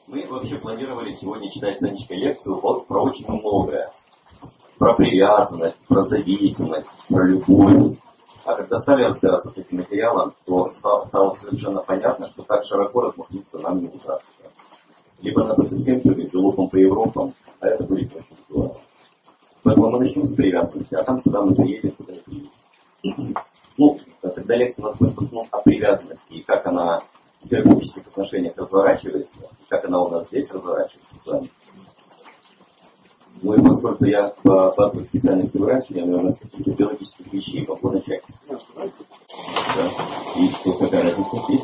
Мы вообще планировали сегодня читать с Анечкой лекцию про очень многое. Про привязанность, про зависимость, про любовь. А когда стали разбираться с этим материалом, то стало совершенно понятно, что так широко размахнуться нам не удастся. Либо надо совсем прыгать галопом по Европам, а это будет очень здорово. Поэтому мы начнем с привязанности, а там куда мы приедем, куда не приедем. Ну, тогда лекция у нас будет в основном о привязанности и как она в терапевтических отношениях разворачивается, и как она у нас здесь разворачивается с вами. Ну и поскольку я по базовой специальности врач, я, наверное, с каких-то биологических вещей могу начать. Да. И что, какая разница есть?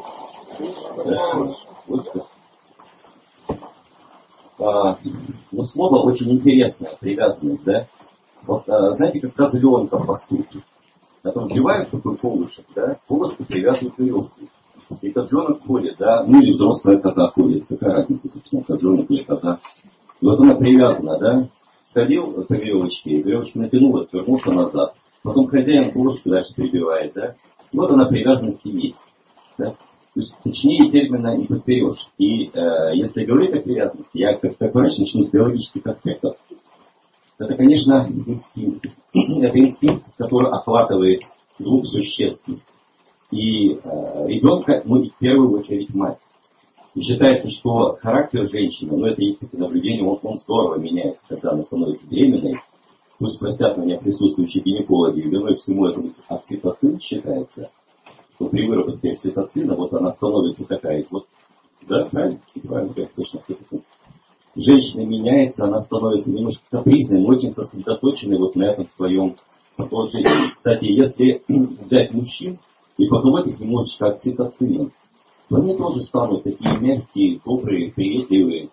Да. Ну, слово очень интересное, привязанность, да? Вот, знаете, как козленка по сути. Потом вбивают такой колышек, да? Колышку привязывают веревку. И козленок ходит, да? Ну или взрослая коза ходит. Какая разница, собственно, козленок или коза? И вот она привязана, да? Сходил по веревочке, веревочка натянулась, вернулся назад. Потом хозяин колышку дальше прибивает, да? Вот она привязанность и есть. Да? То есть, точнее термина не подберешь. И если говорить о привязанности, я как врач начну с биологических аспектов. Это, конечно, инстинкт. Это инстинкт, который охватывает двух существ. И ребенка, ну и в первую очередь мать. И считается, что характер женщины, ну это есть такие наблюдения, он здорово меняется, когда она становится беременной. Пусть простят меня присутствующие гинекологи, виной всему этому окситоцин считается, что при выработке окситоцина вот она становится такая, вот, да, правильно? Правильно, точно. Женщина меняется, она становится немножко капризной, но очень сосредоточенной вот на этом своем положении. Кстати, если взять мужчин и поколоть их немножечко окситоцином, то они тоже станут такие мягкие, добрые, приветливые.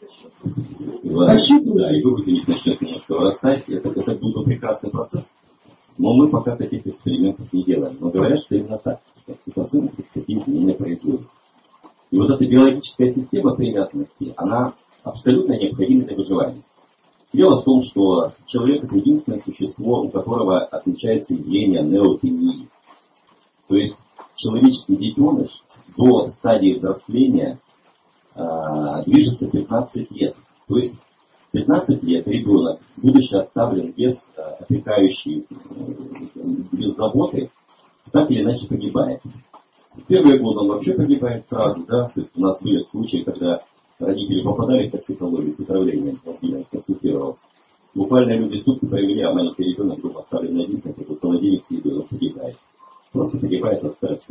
Да, и грудь у них начнет немножко вырастать. Это будет прекрасный процесс. Но мы пока таких экспериментов не делаем. Но говорят, что именно так. Окситоцин такие изменения производит. И вот эта биологическая система привязанности, она абсолютно необходима для выживания. Дело в том, что человек это единственное существо, у которого отличается явление неотении. То есть человеческий детеныш до стадии взросления движется 15 лет. То есть 15 лет ребенок, будучи оставлен без опекающей, без заботы, так или иначе погибает. В первые годы он вообще погибает сразу, да, то есть у нас были случаи, когда родители попадали в токсикологию с отравлением, я консультировал. Буквально люди сутки провели, а маленький ребенок был оставлен на день, как в холодильник с едой, он погибает. Просто погибает от стресса.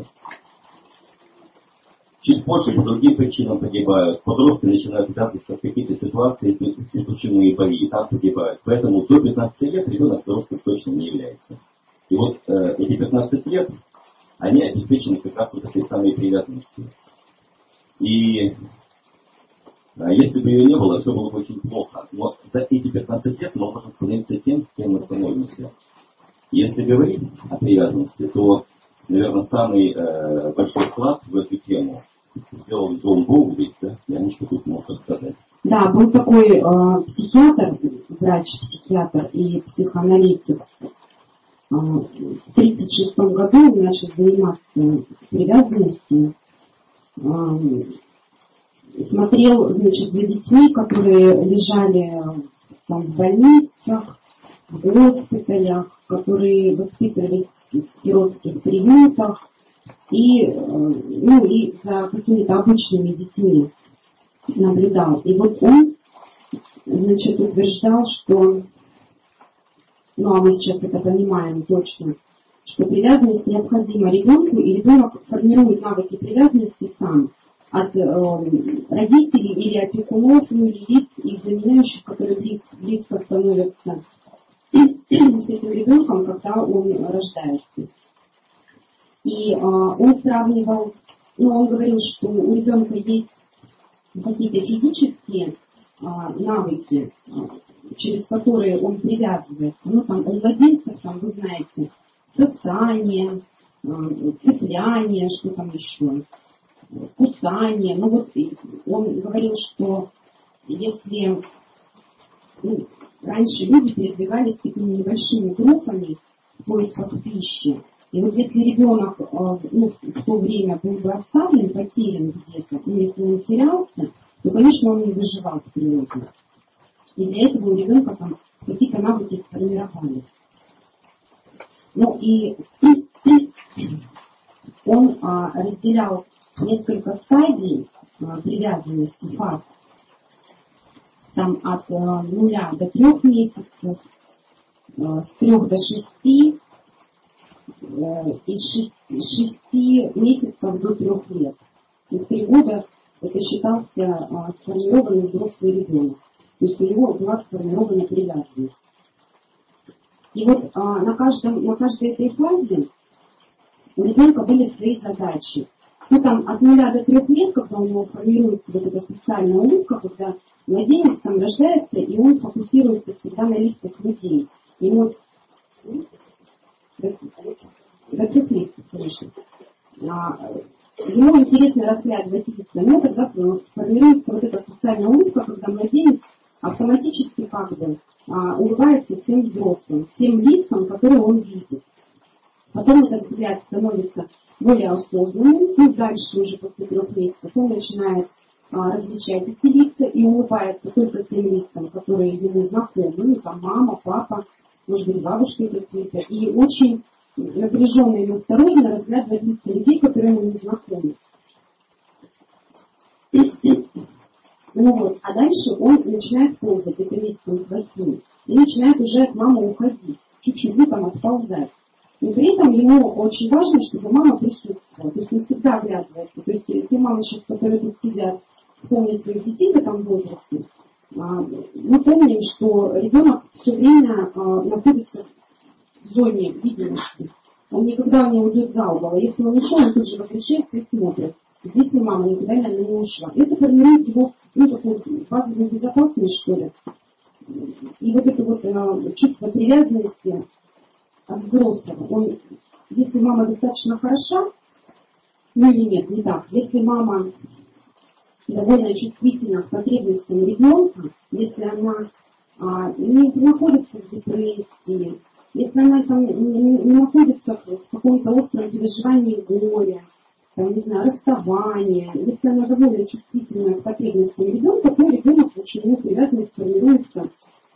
Чуть позже по другим причинам погибают. Подростки начинают оказываться в какие-то ситуации, придушенные бои, и там погибают. Поэтому до 15 лет ребенок взрослым точно не является. И вот эти 15 лет, они обеспечены как раз вот этой самой привязанностью. И если бы ее не было, все было бы очень плохо. Но за эти 15 лет мы можем становиться тем, кем мы становимся. Если говорить о привязанности, то, наверное, самый большой вклад в эту тему сделал Джон Боули, да? Яночка тут может рассказать. Да, был такой психиатр, врач-психиатр и психоаналитик. В 1936 году он начал заниматься привязанностью. Смотрел, значит, за детьми, которые лежали там в больницах, в госпиталях, которые воспитывались в сиротских приютах и за какими-то обычными детьми наблюдал. И вот он, значит, утверждал, что, а мы сейчас это понимаем точно, что привязанность необходима ребенку, и ребенок формирует навыки привязанности сам от родителей или опекунов, или лиц, их заменяющих, которые близко становятся с этим ребенком, когда он рождается. И он сравнивал, он говорил, что у ребенка есть какие-то физические навыки, через которые он привязывается. У младенцев, вы знаете, сосание, цепляние, что там еще, кусание. Он говорил, что если раньше люди передвигались такими небольшими группами в поисках пищи, и вот если ребенок в то время был бы оставлен, потерян где-то, если он терялся, то, конечно, он не выживал в природе. И для этого у ребенка там какие-то навыки сформировались. Ну и он разделял несколько стадий привязанности фаз. Там от 0 до 3 месяцев, с 3 до 6, и с 6 месяцев до 3 лет. И в 3 года это считался сформированный взрослый ребенок. То есть у него была сформирована привязанность. И вот на каждой этой фазе у ребенка были свои задачи. Ну там от 0 до 3 лет, когда у него формируется вот эта социальная улыбка, когда младенец там рождается, и он фокусируется всегда на лицах людей. Ему до 3 месяцев, конечно. Ему интересно разглядывать лица, но тогда формируется вот эта социальная улыбка, когда младенец автоматически как бы улыбается всем взрослым, всем лицам, которые он видит. Потом этот взгляд становится более осознанным, и дальше уже после 3 месяцев он начинает различать эти лица и улыбается только тем лицам, которые ему знакомы, ну там мама, папа, может быть бабушки какие-то, и очень напряженно и осторожно разглядывать лица людей, которые ему не знакомы. Ну вот, а дальше он начинает ползать, это месяцем с 8, и начинает уже от мамы уходить, чуть-чуть там отползать. Но при этом ему очень важно, чтобы мама присутствовала. То есть он всегда оглядывается. То есть те мамы, которые тут сидят, помнят своих детей в этом возрасте, мы помним, что ребенок все время находится в зоне видимости. Он никогда не уйдет за угол. А если он ушел, он тут же возвращается и смотрит. Здесь мама никуда, наверное, не ушла. Это формирует его, ну, такую базовую безопасность, что ли. И вот это вот чувство привязанности от взрослого. Он, если мама достаточно хороша, ну или нет, не так. Если мама довольно чувствительна к потребностям ребенка, если она не находится в депрессии, если она там не находится в каком-то остром переживании горя, там, не знаю, расставания, если она довольно чувствительна к потребностям ребенка, то ребенок очень его привязанность формируется,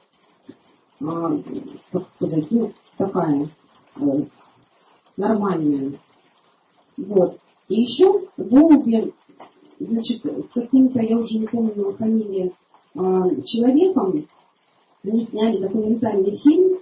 как сказать, ну, такая нормальная. Вот. И еще голуби, значит, с каким-то, я уже не помню фамилии, человеком, они сняли документальный фильм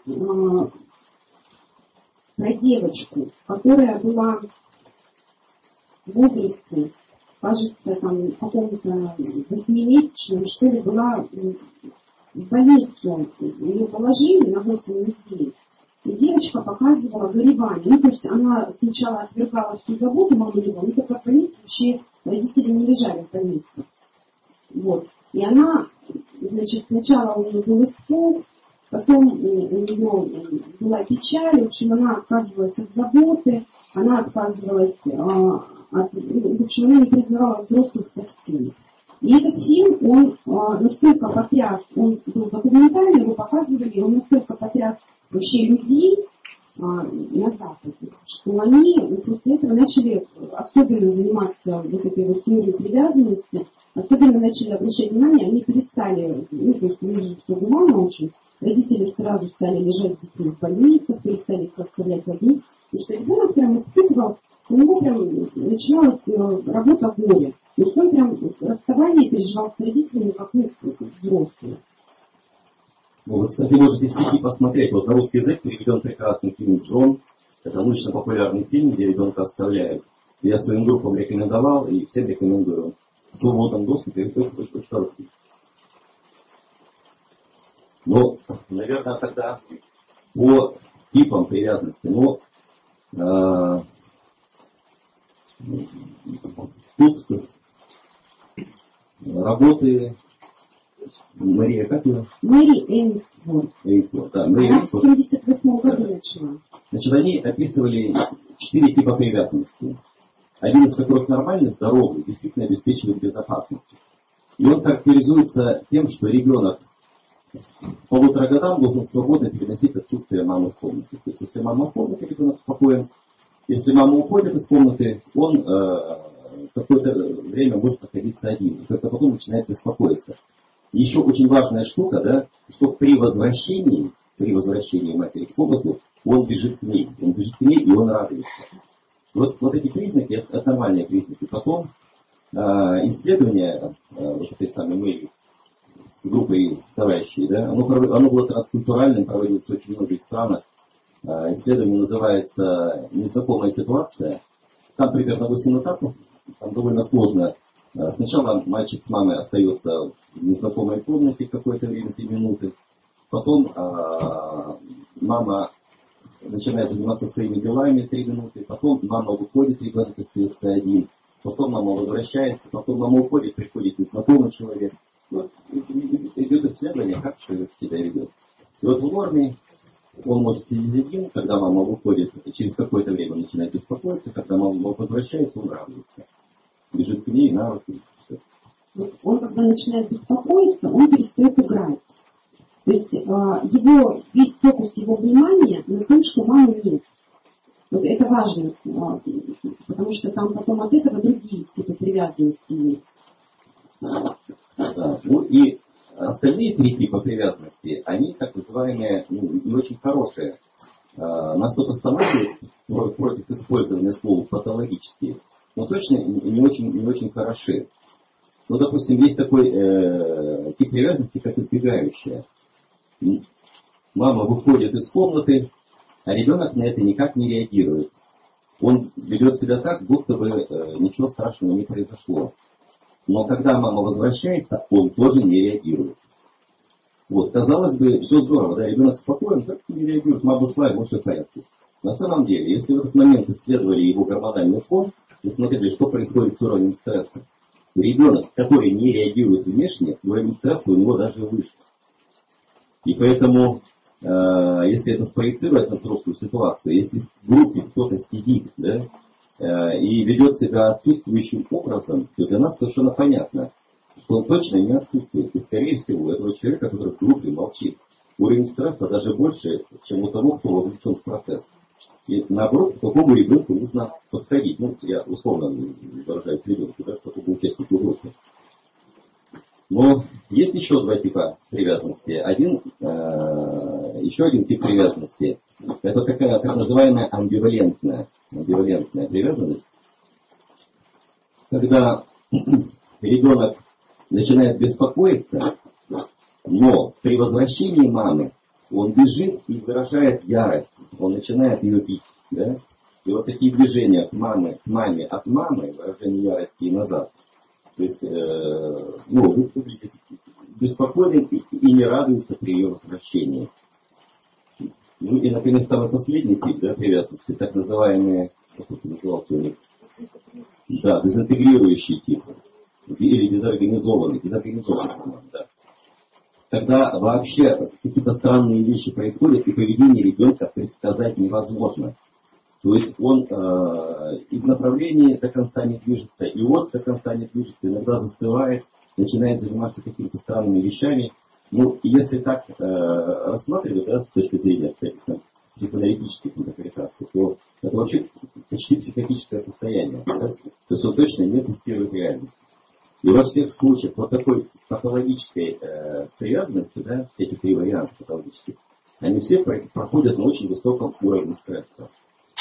про девочку, которая была в возрасте, кажется, там, в каком-то 8-месячном, что ли, была в больницу. Ее положили на 8 недель. И девочка показывала горевание. Ну, то есть она сначала отвергала всю заботу мамы его, но только в больнице вообще родители не лежали в больнице. Вот. И она, значит, сначала у нее был испуг, потом у нее была печаль, в общем, она отказывалась от заботы, она отказывалась в общем, она не признавала взрослых совсем. И этот фильм, он настолько потряс, он был документальный, его показывали, он настолько потряс вообще людей на Западе, что они после этого начали особенно заниматься вот этой вот теорией привязанности, особенно начали обращать внимание, они перестали, ну, то есть у них же все гуманно очень, родители сразу стали лежать с детьми в больницах, перестали их оставлять одни, и что ребенок прям испытывал, у него прям начиналась работа горя. То есть он прям расставание переживал с родителями, как мы взрослые. Ну, вы, кстати, можете в сети посмотреть. Вот на русский язык переведен прекрасный фильм «Джон». Это научно-популярный фильм, где ребенка оставляют. Я своим группам рекомендовал, и всем рекомендую. В свободном доступе, это очень хороший. Ну, наверное, тогда по типам привязанности. Ну, тут работы Мария, как ее? Мэри Эйнсворт. Эйнсворт, да. Мэри Она в Эйнсворт. 1978 году начала. Значит, они описывали 4 типа привязанности. Один из которых нормальный, здоровый, действительно обеспечивает безопасность. И он характеризуется тем, что ребенок к 1,5 годам должен свободно переносить отсутствие мамы в комнате. То есть, если мама в комнате, ребенок спокоен. Если мама уходит из комнаты, он какое-то время может находиться один, только потом начинает беспокоиться. И еще очень важная штука, да, что при возвращении матери к опыту, он бежит к ней, и он радуется. Вот эти признаки, это нормальные признаки. Потом исследование вот этой самой Мэри с группой товарищей, да, оно было транскультуральным, проводилось в очень многих странах. Исследование называется «Незнакомая ситуация». Там примерно 8 этапов, там довольно сложно. Сначала мальчик с мамой остается в незнакомой комнате какое-то время, 3 минуты. Потом мама начинает заниматься своими делами 3 минуты. Потом мама выходит, ребенок остается один. Потом мама возвращается, потом мама уходит, приходит незнакомый человек. Вот идет исследование, как человек себя ведет. И вот в норме он может сидеть один, когда мама выходит, через какое-то время он начинает беспокоиться, когда мама возвращается, он радуется. Бежит к ней на руки. Он, когда начинает беспокоиться, он перестает играть. То есть весь фокус его внимания на том, что мамы нет. Вот это важно, потому что там потом от этого другие типы привязанности есть. Да. Ну и остальные 3 типа привязанности, они так называемые, не очень хорошие. Нас кто-то останавливает против использования слов патологические, но точно не очень хороши. Ну, допустим, есть такой тип привязанности, как избегающая. Мама выходит из комнаты, а ребенок на это никак не реагирует. Он ведет себя так, будто бы ничего страшного не произошло. Но когда мама возвращается, он тоже не реагирует. Вот, казалось бы, все здорово, да, ребенок спокоен, как не реагирует, мама ушла, ему все в порядке. На самом деле, если в этот момент исследовали его гормональный фон и смотрели, что происходит с уровнем стресса, ребенок, который не реагирует внешне, уровень стресса у него даже выше. И поэтому, если это спроецировать на взрослую ситуацию, если в группе кто-то сидит, да, и ведет себя отсутствующим образом, то для нас совершенно понятно, что он точно не отсутствует. И, скорее всего, у этого человека, который в группе молчит, уровень стресса даже больше, чем у того, кто вовлечен в процесс. И наоборот, к такому ребенку нужно подходить. Ну, я условно выражаюсь ребенку, да, к такому участнику группы. Но есть еще 2 типа привязанности. Еще один тип привязанности. Это такая так называемая амбивалентная привязанность. Когда ребенок начинает беспокоиться, но при возвращении мамы он бежит и выражает ярость. Он начинает ее бить. Да? И вот такие движения к маме, от мамы, выражение ярости и назад. То есть, выглядит беспокоен и не радуется при ее возвращении. Ну и, наконец, самый последний тип, да, привязанности, так называемые, как это назывался у них, да, дезинтегрирующий тип, или дезорганизованный, да. Когда вообще какие-то странные вещи происходят, и поведение ребенка предсказать невозможно. То есть он и в направлении до конца не движется, и от до конца не движется, иногда застывает, начинает заниматься какими-то странными вещами. Ну, если так рассматривать, да, с точки зрения психоаналитических интерпретаций, то это вообще почти психотическое состояние. Да? То есть он точно не тестирует реальность. И во всех случаях вот такой патологической привязанности, да, эти 3 варианта патологических, они все проходят на очень высоком уровне стресса.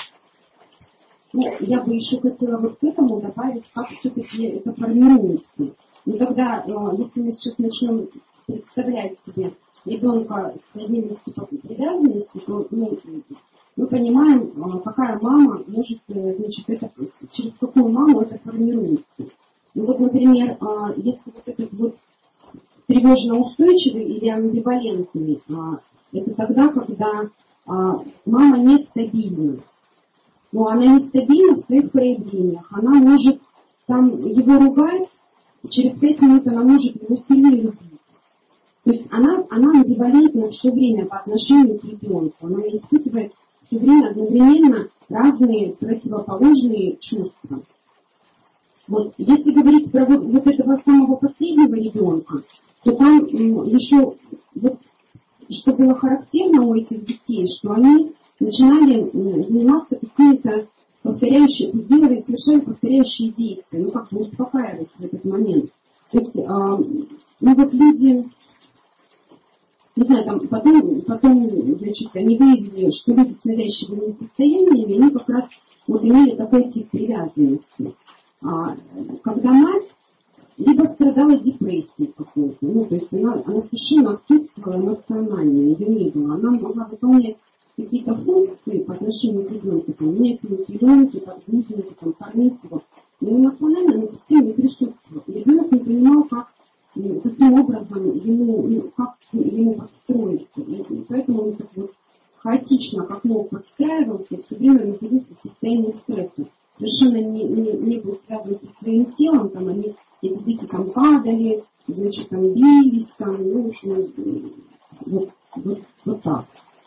Ну, я бы еще хотела вот к этому добавить, как все-таки это формируется. Ну, тогда, если мы сейчас начнем представлять себе ребенка с одним из типов привязанности, то мы понимаем, какая мама может, значит, это, через какую маму это формируется. Ну вот, например, если вот этот вот тревожно-устойчивый или амбивалентный, это тогда, когда мама нестабильна. Но она нестабильна в своих проявлениях. Она может там его ругать, через 5 минут она может его сильнее любить. То есть она амбивалентна все время по отношению к ребенку. Она испытывает все время одновременно разные противоположные чувства. Вот, если говорить про вот этого самого последнего ребенка, то там еще, вот, что было характерно у этих детей, что они начинали заниматься какими-то повторяющие, делали совершенно повторяющие действия, ну как бы успокаивались в этот момент. То есть, ну вот люди, не знаю, там, потом, значит, они выявили, что люди с навязчивыми состояниями, они как раз вот имели такой тип привязанности. Когда мать либо страдала депрессией какой-то, ну, то есть она совершенно отсутствовала эмоционально, ее не было. Она могла выполнять какие-то функции по отношению к ребенку, там, менять ему пеленки, подгузники, там, кормить его, но эмоционально она совсем не присутствовала. И ребенок не понимал, каким образом ему подстроиться. И поэтому он так вот хаотично, как мог, подстраивался, все время находился в состоянии стресса. Совершенно не был связан со своим телом, там они, эти дети там падали, значит, там бились, там, ну, в общем, вот так.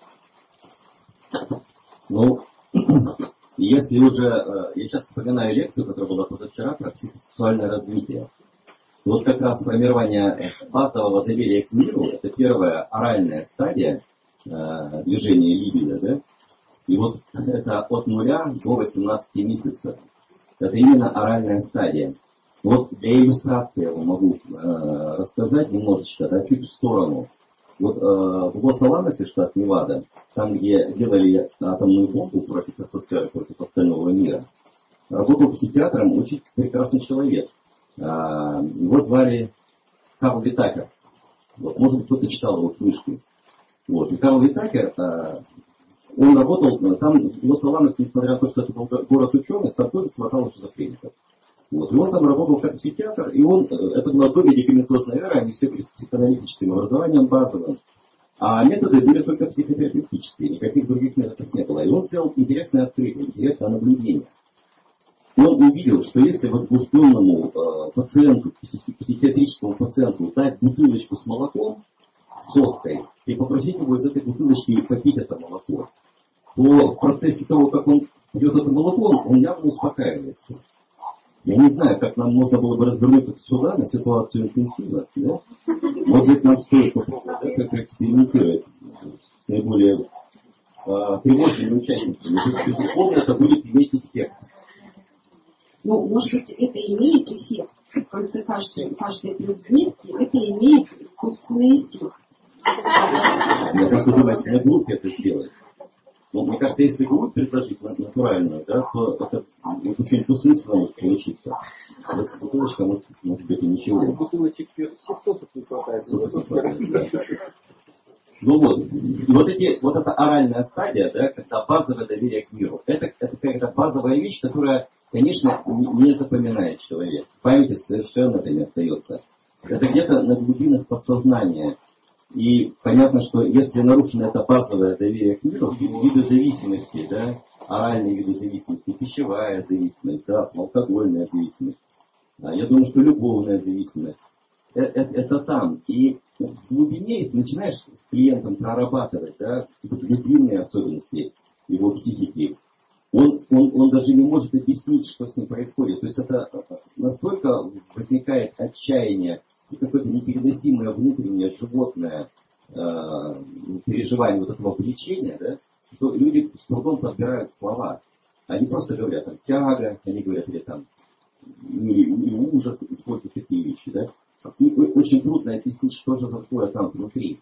Ну, если уже, я сейчас вспоминаю лекцию, которая была позавчера, про психосексуальное развитие. Вот как раз формирование базового доверия к миру, это первая оральная стадия движения либидо, да? И вот это от 0 до 18 месяцев. Это именно оральная стадия. Вот для иллюстрации я вам могу рассказать немножечко, да, чуть в сторону. Вот в Лос-Аламосе, штат Невада, там, где делали атомную бомбу против СССР, против остального мира, работал психиатром очень прекрасный человек. Его звали Карл Витакер. Вот, может быть, кто-то читал его книжки. Вот. И Карл Витакер, он работал там, в Лос-Аламосе, несмотря на то, что это был город ученых, там тоже хватало шизофреников. Вот. И он там работал как психиатр, и это была до медикаментозная эра, они все были с психоаналитическим образованием базовым, а методы были только психотерапевтические, никаких других методов не было. И он сделал интересное открытие, интересное наблюдение. Он увидел, что если возбужденному пациенту, психиатрическому пациенту дать бутылочку с молоком, с соской, и попросить его из этой бутылочки попить это молоко, то в процессе того, как он пьет это молоко, он явно успокаивается. Я не знаю, как нам можно было бы развернуть это сюда, на ситуацию интенсивно. Да? Может быть, нам стоит попробовать, да, как экспериментировать с наиболее тревожными участниками. Безусловно, это будет иметь эффект. Ну, может быть, это имеет эффект. В конце каждой трёхмесячки это имеет собственный эффект. Я просто думаю, если на группе это сделать. Но мне кажется, если группу предложить натуральную, да, то это очень двусмысленно может получиться. Вот бутылочка, может быть, и ничего. Бутылочек сосок не хватает. Ну вот, и вот эта оральная стадия, да, когда базовое доверие к миру, это какая-то базовая вещь, которая, конечно, не запоминает человек. В памяти совершенно это не остается. Это где-то на глубинах подсознания. И понятно, что если нарушено это базовое доверие к миру, виды зависимости, да, оральные виды зависимости, пищевая зависимость, да, алкогольная зависимость, я думаю, что любовная зависимость, это там. И в глубине, если начинаешь с клиентом прорабатывать, да, глубинные особенности его психики, он даже не может объяснить, что с ним происходит. То есть это настолько возникает отчаяние и какое-то непереносимое внутреннее животное переживание вот этого влечения, да, что люди с трудом подбирают слова. Они просто говорят там тяга, они говорят или там или ужас, используют такие вещи, да. И очень трудно объяснить, что же такое там внутри.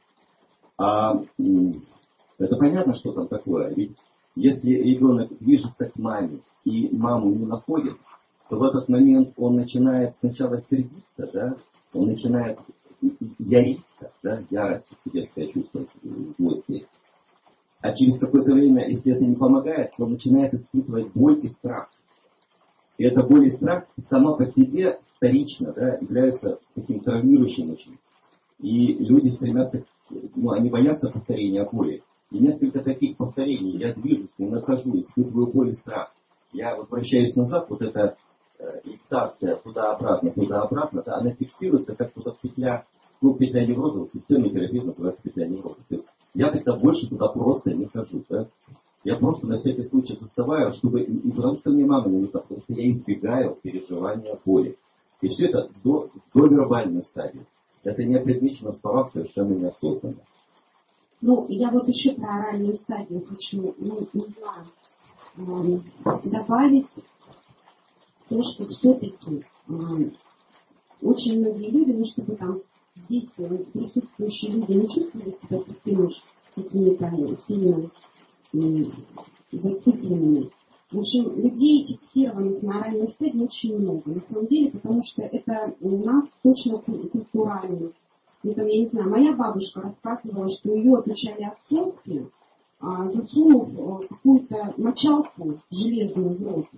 Это понятно, что там такое. Ведь если ребенок движется к маме и маму не находит, то в этот момент он начинает сначала сердиться, да, он начинает яриться, да, ярость, детское чувство злости. А через какое-то время, если это не помогает, то он начинает испытывать боль и страх. И эта боль и страх сама по себе вторично, да, являются таким травмирующим очень. И люди стремятся, они боятся повторения боли. И несколько таких повторений, я движусь, не нахожу, испытываю боль и страх. Я возвращаюсь назад, вот эта инициация туда-обратно, да, она фиксируется, как вот петля, петля невроза, в системе терапии называется петля невроза. То есть я тогда больше туда просто не хожу, да. Я просто на всякий случай заставаю, чтобы, не потому что мне мама не нужна, потому что я избегаю переживания боли. И все это до вербальной стадии. Это не предмечено в словах совершенно неосознанно. Ну, я вот еще про оральную стадию хочу, не знаю. добавить то, что все-таки очень многие люди, ну чтобы там здесь присутствующие люди не чувствовали себя такими уж какими-то сильно зацикленными. В общем, людей, фиксированных на оральной стадии, очень много. На самом деле, потому что это у нас точно культурально. Это, я не знаю, моя бабушка рассказывала, что ее отучали отцовстве, засунув какую-то мочалку железную в рот.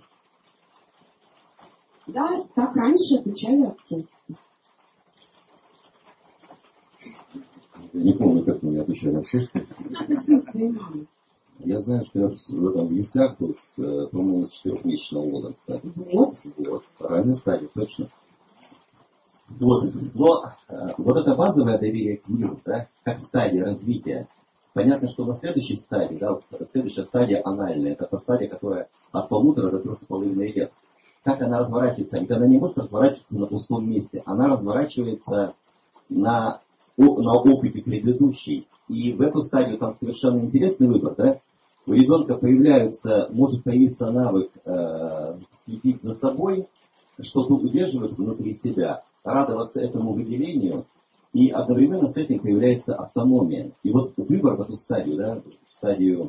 Да, так раньше отучали отцовстве. Я не помню, как меня отучали отцовстве. Отцовстве мамы. Я знаю, что я в этом яслях был, по-моему, с 4-месячного возраста. Вот. Ранняя стадия, точно. Вот. Но вот это базовое доверие к миру, да, как стадия развития. Понятно, что на следующей стадии, да, следующая стадия анальная, это та стадия, которая от 1,5 до 3,5 лет. Как она разворачивается? Ведь она не может разворачиваться на пустом месте. Она разворачивается на опыте предыдущей. И в эту стадию там совершенно интересный выбор, да? У ребенка может появиться навык следить за собой, что-то удерживать внутри себя, радоваться этому выделению, и одновременно с этим появляется автономия. И вот выбор в эту стадию, да, в стадию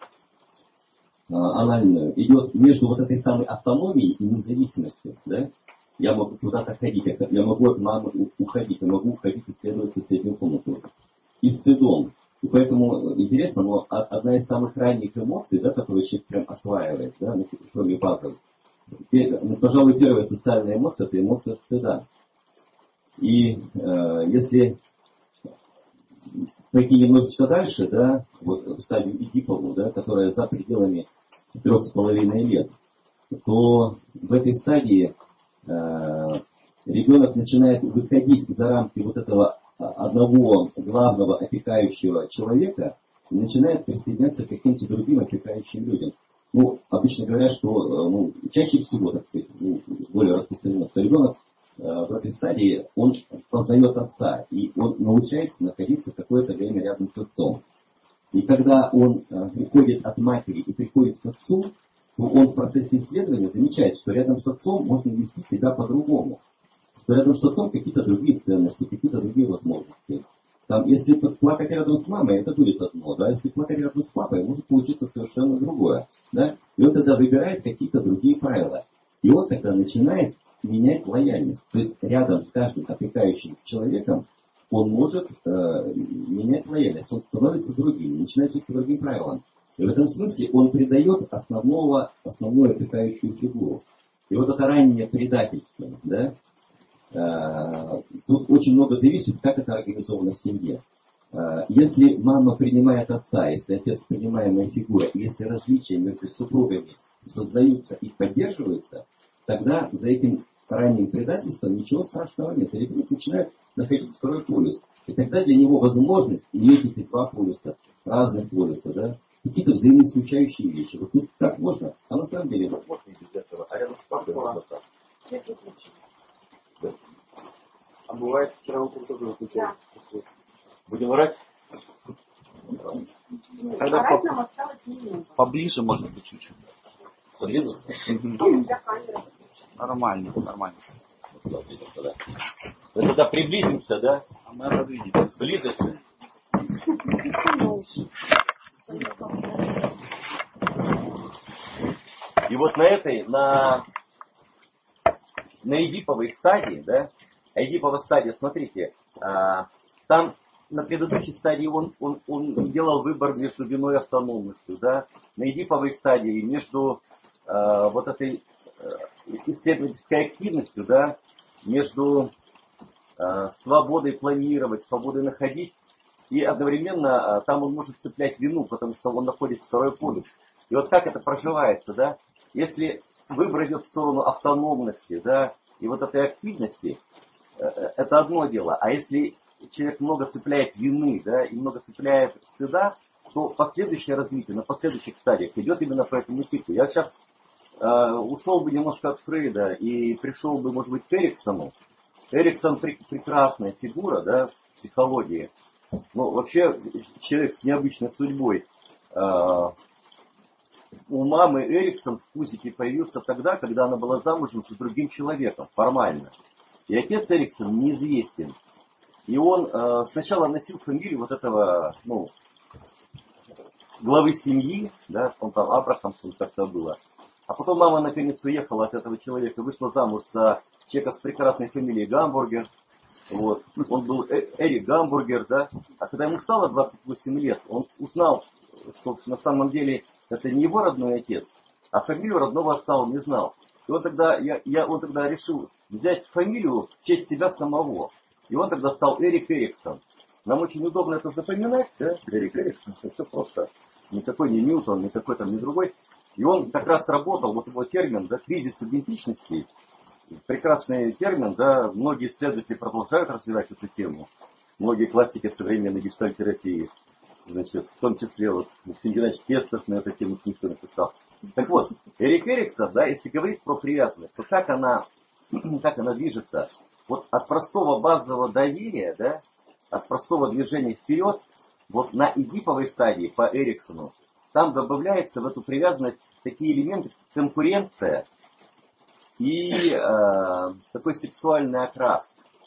анальную, идет между вот этой самой автономией и независимостью. Да? Я могу куда-то ходить, я могу от мамы уходить, я могу уходить исследовать соседнюю комнату. И стыдом. И поэтому интересно, но одна из самых ранних эмоций, да, которую человек прям осваивает, да, кроме базовых, пожалуй, первая социальная эмоция — это эмоция стыда. И если пойти немножечко дальше, да, вот в стадию Эдипову, да, которая за пределами 3,5 лет, то в этой стадии ребенок начинает выходить за рамки вот этого одного главного опекающего человека и начинает присоединяться к каким-то другим опекающим людям. Ну, обычно говорят, что чаще всего, так сказать, более распространено, что ребенок в этой стадии, он познает отца, и он научается находиться какое-то время рядом с отцом. И когда он приходит от матери и приходит к отцу, то он в процессе исследования замечает, что рядом с отцом можно вести себя по-другому. Что рядом с отцом какие-то другие ценности, какие-то другие возможности. Там, если плакать рядом с мамой, это будет одно, да, если плакать рядом с папой, может получиться совершенно другое, да, и он тогда выбирает какие-то другие правила. И он тогда начинает менять лояльность. То есть рядом с каждым опекающим человеком он может менять лояльность, он становится другим, начинает жить по другим правилам. И в этом смысле он придает основную опекающую фигуру. И вот это раннее предательство, да, тут очень много зависит, как это организовано в семье. Если мама принимает отца, если отец принимаемая фигура, если различия между супругами создаются и поддерживаются, тогда за этим ранним предательством ничего страшного нет. Ребенок начинает находить второй полюс. И тогда для него возможность иметь эти два полюса, разных полюса, да, какие-то взаимоисключающие вещи. Вот тут так можно, а на самом деле вот можно и без этого. А рядом с папой можно так. Да. А бывает, вчера утром тоже выключали. Да. Будем орать? Орать нам осталось немного. Поближе, может быть, чуть-чуть. Поближе? Для камеры. Нормально. Мы тогда приблизимся, да? А мы отодвинемся. Близость. И вот на Эдиповой стадии, да, Эдипова стадия, смотрите, там на предыдущей стадии он делал выбор между виной и автономностью, да, на Эдиповой стадии между вот этой исследовательской активностью, да, между свободой планировать, свободой находить, и одновременно там он может цеплять вину, потому что он находит второй полюс. И вот как это проживается, да, если выбор идет в сторону автономности, да, и вот этой активности, это одно дело. А если человек много цепляет вины, да, и много цепляет стыда, то последующее развитие на последующих стадиях идет именно по этому типу. Я сейчас ушел бы немножко от Фрейда и пришел бы, может быть, к Эриксону. Эриксон прекрасная фигура, да, в психологии. Но вообще человек с необычной судьбой. у мамы Эриксон в пузике появился тогда, когда она была замужем за другим человеком, формально. И отец Эриксон неизвестен. И он сначала носил фамилию вот этого, ну, главы семьи, да, он там Абрахамсон как-то было. А потом мама наконец уехала от этого человека, вышла замуж за человека с прекрасной фамилией Гамбургер. Вот. Он был Эрик Гамбургер, да. А когда ему стало 28 лет, он узнал, что на самом деле это не его родной отец, а фамилию родного отца он не знал. И он тогда, он тогда решил взять фамилию в честь себя самого. И он тогда стал Эрик Эриксон. Нам очень удобно это запоминать, да? Эрик Эриксон, это все просто. Никакой не Ньютон, никакой там не другой. И он как раз работал, вот его термин, да, кризис идентичности. Прекрасный термин, да, многие исследователи продолжают развивать эту тему. Многие классики современной гештальтерапии. Значит, в том числе вот Максим Геннадьевич Пестов на эту тему книгу написал. Так вот, Эрик Эриксон, да, если говорить про привязанность, то как она движется? Вот от простого базового доверия, да, от простого движения вперед, вот на эдиповой стадии по Эриксону, там добавляется в эту привязанность такие элементы, как конкуренция и такой сексуальный окрас.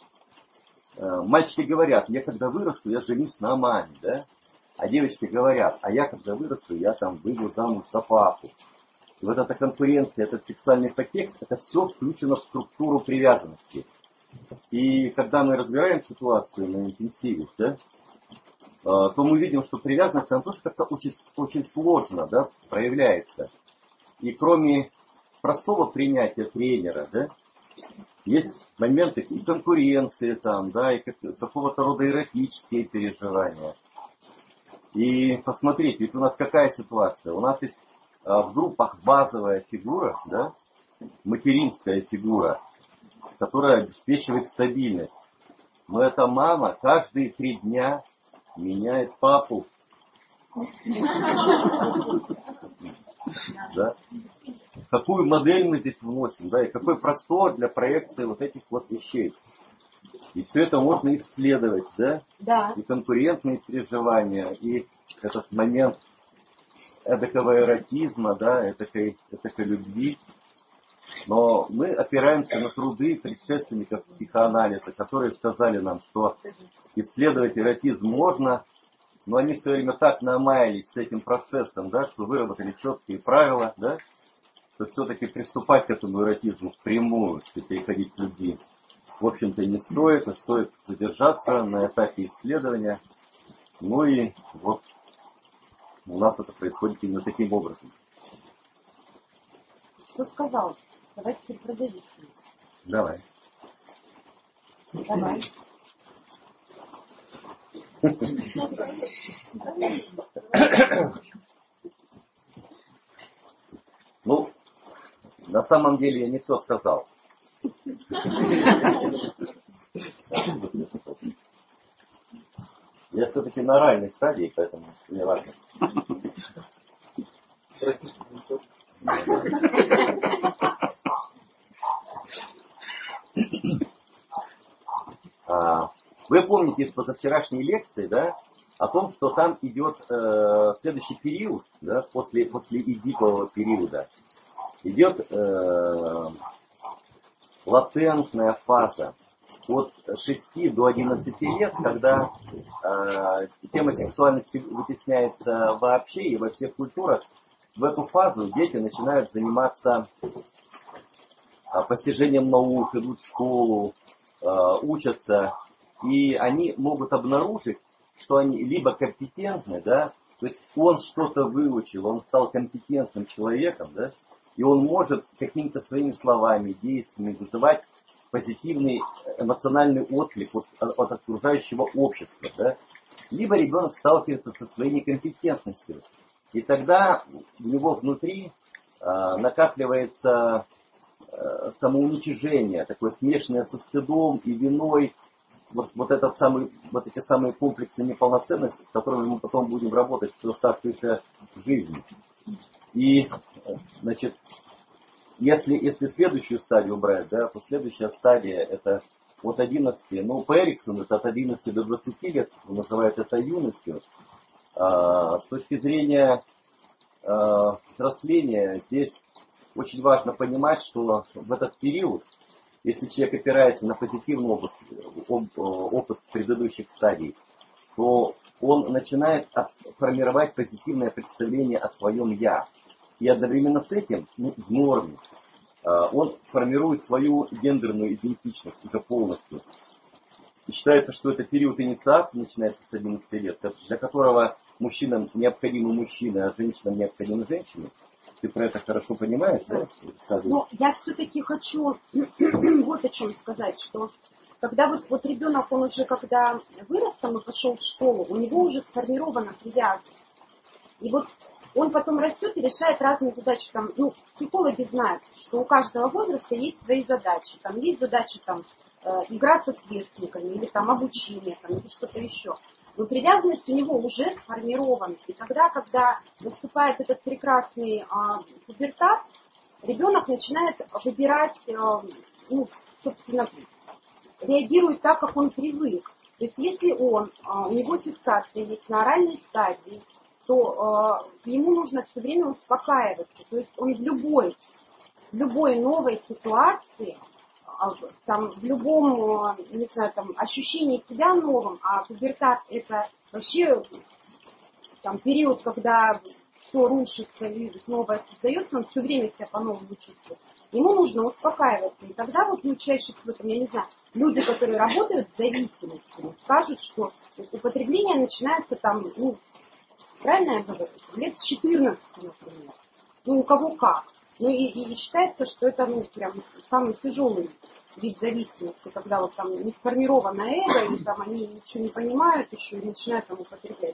Мальчики говорят, я когда вырасту, я женюсь на маме, да? А девочки говорят, а я когда вырасту, я там выйду замуж за папу. И вот эта конкуренция, этот сексуальный подтекст, это все включено в структуру привязанности. И когда мы разбираем ситуацию на интенсиве, да, то мы видим, что привязанность, она тоже как-то очень сложно, да, проявляется. И кроме простого принятия тренера, да, есть моменты и конкуренции там, да, и какого-то рода эротические переживания. И посмотрите, ведь у нас какая ситуация? У нас есть в группах базовая фигура, да, материнская фигура, которая обеспечивает стабильность. Но эта мама каждые 3 дня меняет папу. Да? Какую модель мы здесь вносим, да, и какой простор для проекции вот этих вот вещей. И все это можно исследовать, да? Да. И конкурентные переживания, и этот момент эдакого эротизма, да, эдакой любви. Но мы опираемся на труды предшественников психоанализа, которые сказали нам, что исследовать эротизм можно, но они все время так намаялись с этим процессом, да, что выработали четкие правила, да, что все-таки приступать к этому эротизму впрямую, если переходить к любви, в общем-то, не стоит, а стоит задержаться на этапе исследования. Ну и вот у нас это происходит именно таким образом. Кто сказал? Давайте теперь продадим. Давай. Давай. Ну, на самом деле я не все сказал. Я все-таки на ранней стадии, поэтому не важно. Вы помните из позавчерашней лекции, да, о том, что там идет следующий период, да, после эдипового периода, идет латентная фаза от 6 до 11 лет, когда тема сексуальности вытесняется вообще и во всех культурах. В эту фазу дети начинают заниматься постижением наук, идут в школу, учатся, и они могут обнаружить, что они либо компетентны, да, то есть он что-то выучил, он стал компетентным человеком, да, и он может какими-то своими словами, действиями вызывать позитивный эмоциональный отклик от окружающего общества, да, либо ребенок сталкивается со своей некомпетентностью, и тогда у него внутри накапливается самоуничижение, такое смешанное со стыдом и виной, вот эти самые комплексы неполноценности, с которыми мы потом будем работать всю оставшуюся жизнь. И, значит, если следующую стадию брать, да, то следующая стадия это от 11, ну, по Эриксону это от 11 до 20 лет, он называет это юностью. С точки зрения взросления здесь очень важно понимать, что в этот период, если человек опирается на позитивный опыт предыдущих стадий, то он начинает формировать позитивное представление о своем «я». И одновременно с этим, в норме, он формирует свою гендерную идентичность уже полностью. И считается, что это период инициации начинается с 11 лет, для которого мужчинам необходимы мужчины, а женщинам необходимы женщины. Ты про это хорошо понимаешь, да? Но я все-таки хочу вот о чем сказать, что когда вот ребенок, он уже когда вырос там и пошел в школу, у него уже сформирована привязка. И вот он потом растет и решает разные задачи. Там, психологи знают, что у каждого возраста есть свои задачи. Там есть задачи там, игра со сверстниками, или там обучение, там, или что-то еще. Но привязанность у него уже сформирована. И тогда, когда наступает этот прекрасный пубертат, ребенок начинает выбирать, собственно, реагирует так, как он привык. То есть если у него фиксация есть на оральной стадии, то ему нужно все время успокаиваться. То есть он в любой новой ситуации, там, в любом, не знаю, там, ощущении себя новым, а пубертат это вообще там, период, когда все рушится и снова создается, он все время себя по-новому чувствует. Ему нужно успокаиваться. И тогда вот чаще всего, я не знаю, люди, которые работают с зависимостью, скажут, что употребление начинается там, правильно я говорю, лет с 14, например. У кого как. И считается, что это, прям самый тяжелый вид зависимости, когда вот там не сформировано эго, и там они ничего не понимают еще и начинают там употреблять.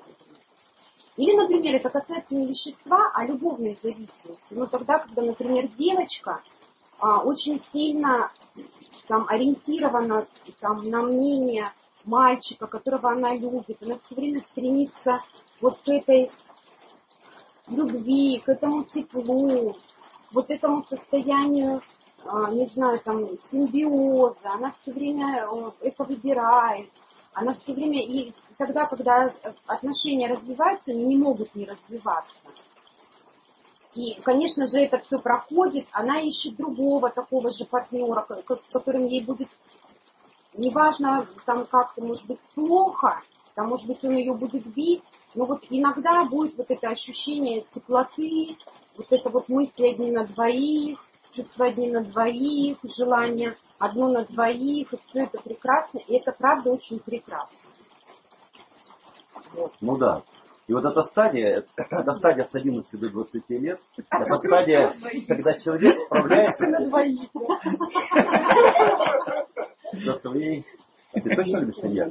Или, например, это касается не вещества, а любовной зависимости. Тогда, когда, например, девочка очень сильно там ориентирована там, на мнение мальчика, которого она любит, она все время стремится вот к этой любви, к этому теплу, вот этому состоянию, не знаю, там, симбиоза, она все время это выбирает, она все время, и тогда, когда отношения развиваются, они не могут не развиваться. И, конечно же, это все проходит, она ищет другого такого же партнера, с которым ей будет, неважно, там как-то, может быть, плохо, там, может быть, он ее будет бить, но вот иногда будет вот это ощущение теплоты, вот это вот мысли одни на двоих, чувства одни на двоих, желание одно на двоих, и все это прекрасно, и это правда очень прекрасно. Вот. Да. И вот эта стадия с 11 до 20 лет, это стадия, когда человек справляется со своей... Ты точно любишь меня?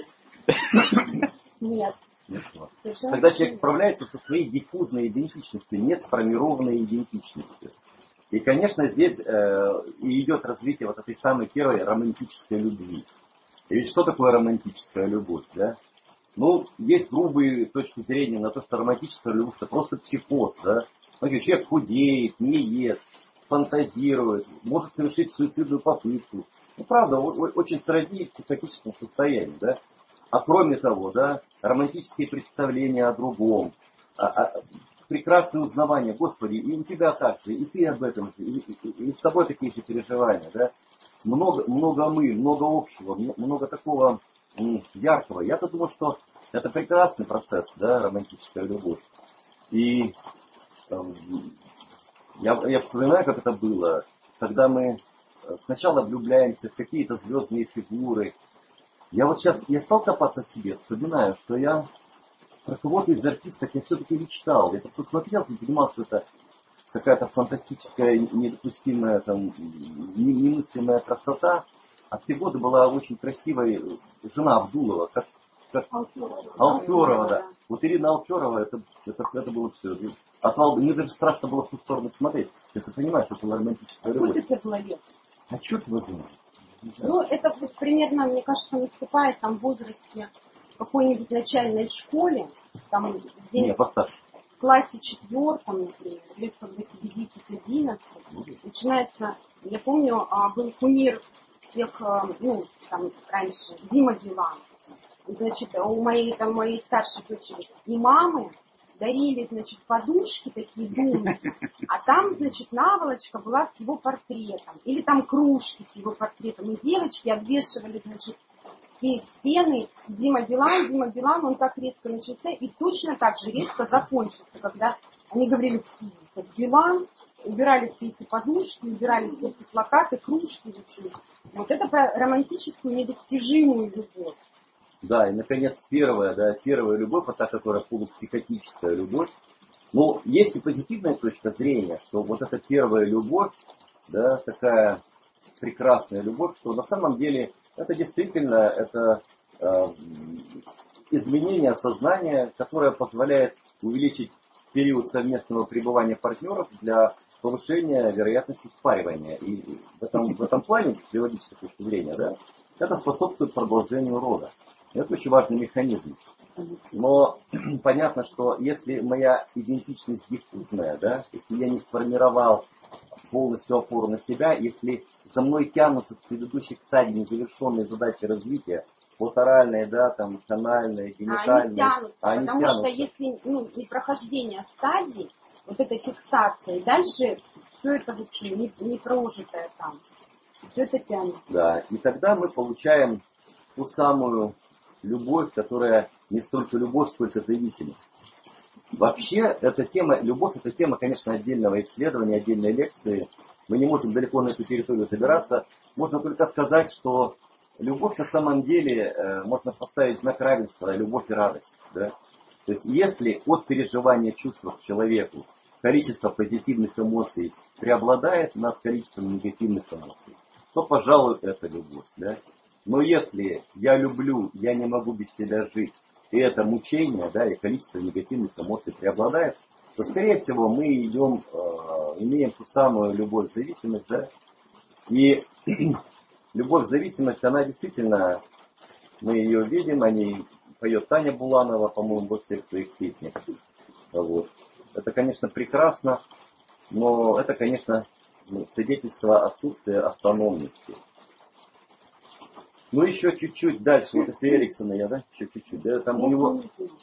Нет. Когда человек справляется со своей диффузной идентичностью, не сформированной идентичностью. И, конечно, здесь и идет развитие вот этой самой первой романтической любви. И ведь что такое романтическая любовь, да? Есть грубые точки зрения на то, что романтическая любовь это просто психоз, да? Человек худеет, не ест, фантазирует, может совершить суицидную попытку. Правда, очень сродни психотическому состоянию, да? А кроме того, да, романтические представления о другом, прекрасное узнавание, Господи, и у тебя так же, и ты об этом же, и с тобой такие же переживания, да? Много общего, много такого яркого. Я-то думаю, что это прекрасный процесс, да, романтическая любовь. И я вспоминаю, как это было, когда мы сначала влюбляемся в какие-то звездные фигуры. Я стал копаться в себе, вспоминаю, что я про кого-то из артистов я все-таки мечтал. Я просто смотрел и понимал, что это какая-то фантастическая, недопустимая, там, немыслимая красота. А в те годы была очень красивая жена Абдулова, как Алферова, да. Вот Ирина Алферова, это было все. Мне даже страшно было в ту сторону смотреть. Если понимаешь, что это была романтическая любовь. Сколько тебе было лет? А что ты возьмешь? Это вот примерно, мне кажется, наступает там в возрасте в какой-нибудь начальной школе, там здесь в классе 4, например, лет когда тебе 10-11, начинается, я помню, был кумир всех, там раньше, Дима Билан. Значит, у моей старшей дочери и мамы, дарили, значит, подушки такие думки, а там, значит, наволочка была с его портретом, или там кружки с его портретом, и девочки обвешивали, значит, все стены, Дима Билан, он так резко начался, и точно так же резко закончился, когда они говорили, как Билан, убирали все эти подушки, убирали все эти плакаты, кружки. Вот это про романтическую недостижимую любовь. Да, и, наконец, первая любовь, это та, которая полупсихотическая любовь. Но есть и позитивная точка зрения, что вот эта первая любовь, да, такая прекрасная любовь, что на самом деле это действительно это изменение сознания, которое позволяет увеличить период совместного пребывания партнеров для повышения вероятности спаривания. И в этом плане, с биологической точки зрения, да, это способствует продолжению рода. Это очень важный механизм. Но понятно, что если моя идентичность диффузная, да, если я не сформировал полностью опору на себя, если за мной тянутся с предыдущих стадий незавершенные задачи развития, поторальные, да, там, тональные, генитальные. Они тянутся, потому что если не прохождение стадий, вот эта фиксация, и дальше все это вообще не прожитое там. Все это тянется. Да, и тогда мы получаем ту самую любовь, которая не столько любовь, сколько зависимость. Вообще, эта тема, любовь, это тема, конечно, отдельного исследования, отдельной лекции. Мы не можем далеко на эту территорию забираться. Можно только сказать, что любовь на самом деле можно поставить знак равенства, любовь и радость. Да? То есть, если от переживания чувств к человеку количество позитивных эмоций преобладает над количеством негативных эмоций, то, пожалуй, это любовь. Да? Но если я люблю, я не могу без тебя жить, и это мучение, да, и количество негативных эмоций преобладает, то, скорее всего, мы имеем ту самую любовь-зависимость, да, и любовь-зависимость, она действительно, мы ее видим, о ней поет Таня Буланова, по-моему, во всех своих песнях. Вот. Это, конечно, прекрасно, но это, конечно, свидетельство отсутствия автономности. Ну, еще чуть-чуть дальше, вот если Эриксона я, да, еще чуть-чуть, да, там у него,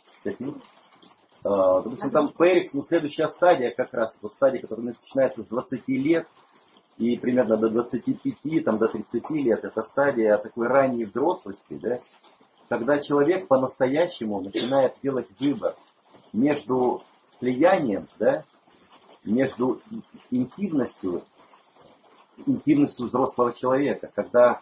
допустим, там по Эриксону следующая стадия, как раз, вот стадия, которая начинается с 20 лет, и примерно до 25, там, до 30 лет, это стадия такой ранней взрослости, да, когда человек по-настоящему начинает делать выбор между слиянием, да, между интимностью взрослого человека, когда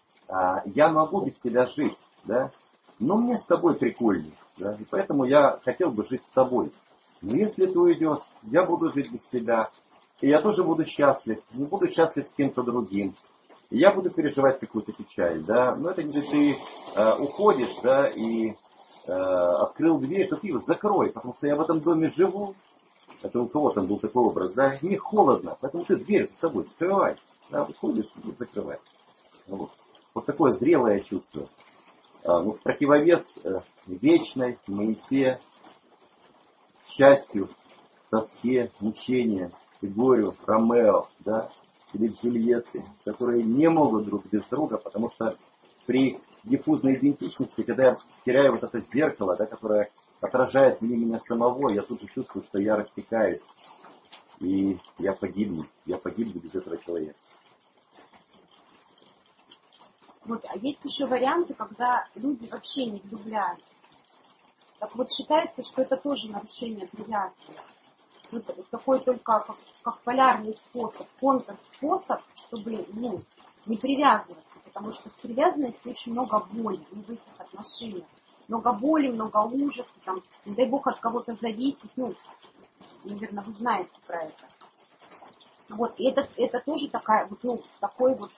я могу без тебя жить, да, но мне с тобой прикольнее, да, и поэтому я хотел бы жить с тобой. Но если ты уйдешь, я буду жить без тебя, и я тоже буду счастлив, не буду счастлив с кем-то другим. И я буду переживать какую-то печаль, да, но это если ты уходишь, да, и открыл дверь, то ты ее закрой, потому что я в этом доме живу. Это у кого там был такой образ, да, мне холодно, поэтому ты дверь с собой закрывай, да, выходишь и закрывай. Вот такое зрелое чувство. В противовес вечной маяте, счастью, тоске, мучению, и горю Ромео, да, или Джульетты, которые не могут друг без друга, потому что при диффузной идентичности, когда я теряю вот это зеркало, да, которое отражает мне меня самого, я тут же чувствую, что я растекаюсь, и я погибну без этого человека. Вот, а есть еще варианты, когда люди вообще не влюбляются. Так вот, считается, что это тоже нарушение привязки. Вот такой только как полярный способ, контрспособ, чтобы не привязываться. Потому что в привязанности очень много боли в этих отношениях. Много боли, много ужаса, там, не дай бог от кого-то зависеть. Наверное, вы знаете про это. Вот, и это тоже такой вот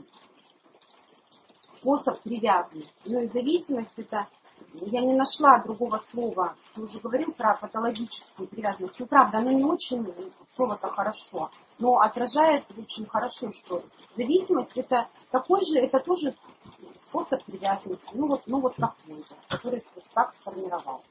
способ привязанности. Но и зависимость это, я не нашла другого слова, ты уже говорил про патологическую привязанность. Ну, правда, оно не очень, слово-то хорошо, но отражает очень хорошо, что зависимость это такой же, это тоже способ привязанности. Ну вот такой же, который так сформировал.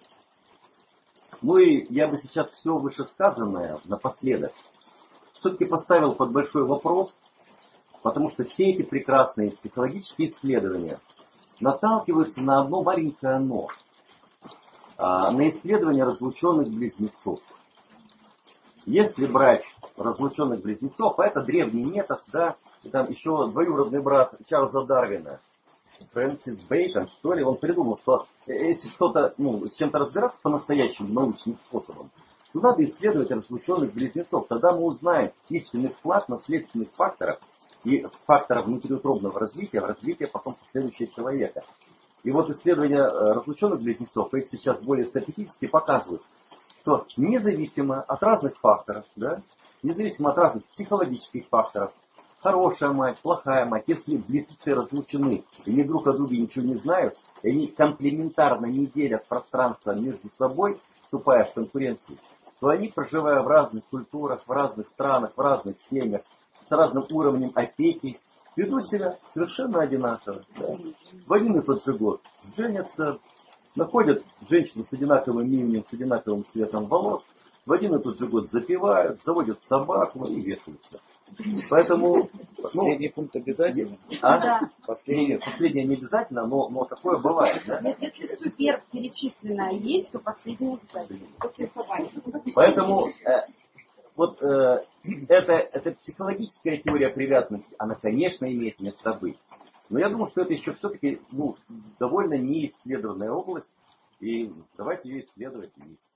Ну и я бы сейчас все вышесказанное напоследок все-таки поставил под большой вопрос, потому что все эти прекрасные психологические исследования наталкиваются на одно маленькое «но». на исследование разлученных близнецов. Если брать разлученных близнецов, а это древний метод, да, и там еще двоюродный брат Чарльза Дарвина, Фрэнсис Бэйкон, что ли, он придумал, что если что-то, с чем-то разбираться по-настоящему научным способом, то надо исследовать разлученных близнецов. Тогда мы узнаем истинный вклад наследственных факторов и факторов внутриутробного развития в развитие потом последующего человека. И вот исследования разлученных близнецов, их сейчас более 150, показывают, что независимо от разных факторов, да, независимо от разных психологических факторов, хорошая мать, плохая мать, если близнецы разлучены, и они друг о друге ничего не знают, и они комплементарно не делят пространство между собой, вступая в конкуренцию, то они, проживая в разных культурах, в разных странах, в разных семьях, с разным уровнем опеки, ведут себя совершенно одинаково. Да? В один и тот же год женятся, находят женщину с одинаковым именем, с одинаковым цветом волос, в один и тот же год запивают, заводят собаку и вешаются. Поэтому... Последний пункт обязательно? Да. Последнее не обязательно, но такое бывает. Да? Если все перечисленное есть, то последнее обязательно. После собаки. Поэтому эта психологическая теория привязанности, она, конечно, имеет место быть. Но я думаю, что это еще все-таки довольно неисследованная область, и давайте ее исследовать вместе.